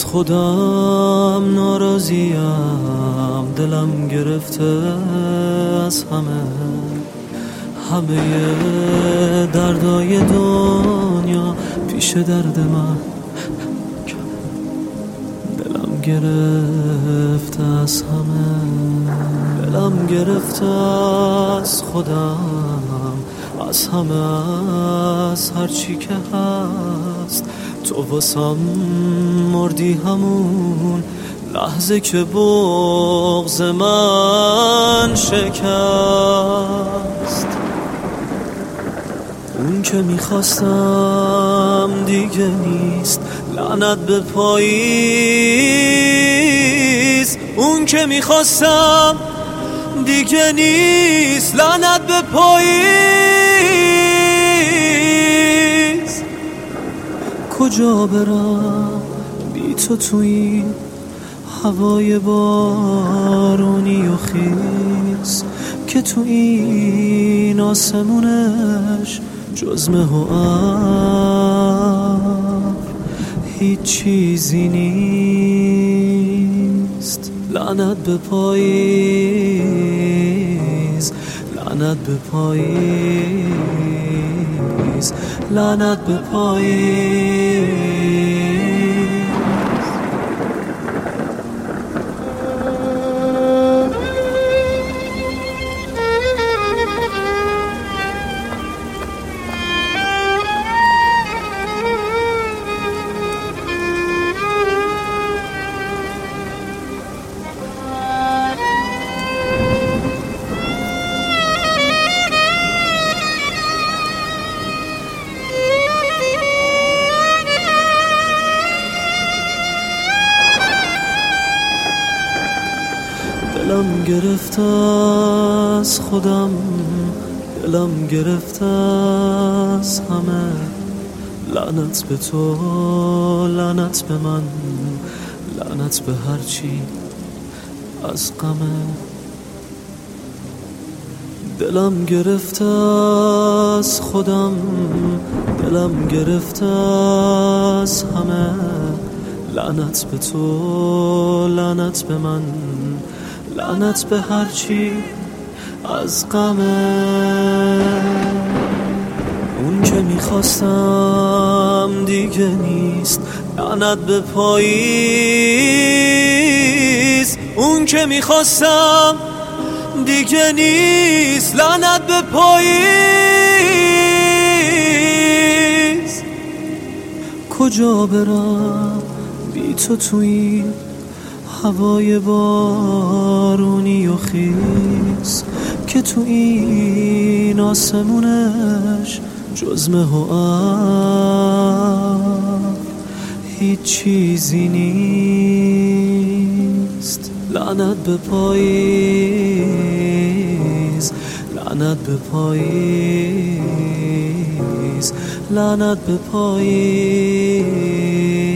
از خودم ناراضیم، دلم گرفته از همه دردای دنیا پیش درد من. دلم گرفته از همه، دلم گرفته از خودم، از همه، از هرچی که هست. تو واسم مردی همون لحظه که بغض من شکست. اون که میخواستم دیگه نیست، لعنت به پاییز. اون که میخواستم دیگه نیست، لعنت به پاییز. کجا برم بی تو تو این هوای بارونی و خیز که تو این آسمونش جز مه و ابر هیچ چیزی نیست. لعنت به پاییز، لعنت به پاییز، لعنت به پاییز. دلم گرفته از خودم، دلم گرفته از همه. لعنت به تو، لعنت به من، لعنت به هرچی از غمه. دلم گرفته از خودم، دلم گرفته از همه. لعنت به تو، لعنت به من، لعنت به هرچی از غمه. اون که میخواستم دیگه نیست، لعنت به پاییز. اون که میخواستم دیگه نیست، لعنت به پاییز. کجا برم بی تو تو این هوای بارونی و خیز که تو این آسمونش جز مه و ابر هیچ چیزی نیست. لعنت به پاییز، لعنت به پاییز، لعنت به پاییز.